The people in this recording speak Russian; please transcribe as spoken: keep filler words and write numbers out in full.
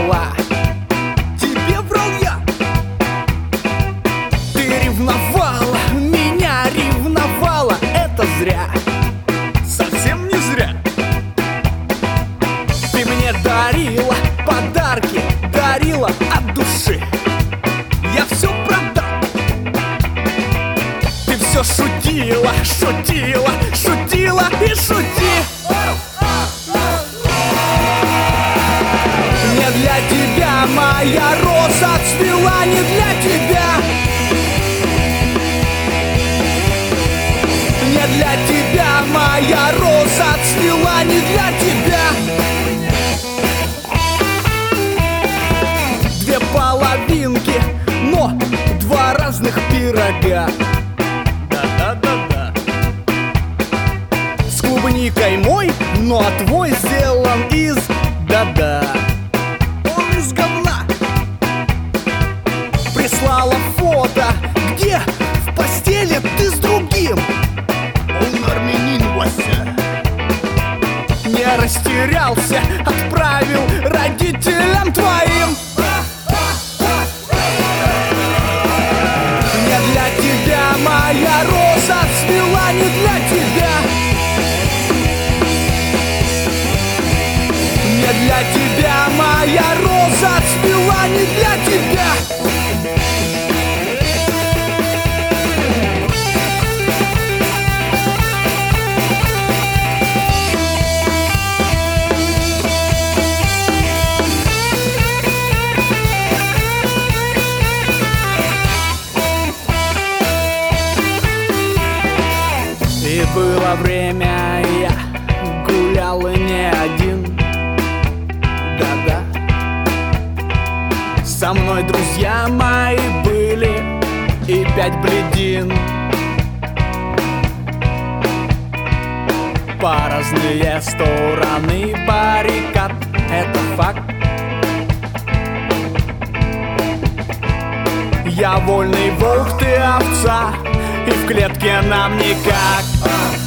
ревновала. Тебе врал я. Ты ревновала, меня ревновала. Это зря, совсем не зря. Ты мне дарила подарки, дарила от души. Я все продал. Ты все шутила, шутила, шутила и шути. Не для тебя моя роза цвела, не для тебя. Не для тебя моя роза цвела, не для тебя. Две половинки, но два разных пирога. Да-да-да-да. С клубникой мой, но твой сделан из да-да. Он из говна. Прислала фото, где в постели ты с другим. Он армянин, Вася. Не растерялся, отправил родителям твоим. Не для тебя моя роза цвела, не для тебя. Не для тебя моя роза цвела, не для тебя. И было время, я гулял и не один. Да-да. Со мной друзья мои были и пять бледин. По разные стороны баррикад, это факт. Я вольный волк, ты овца, и в клетке нам никак.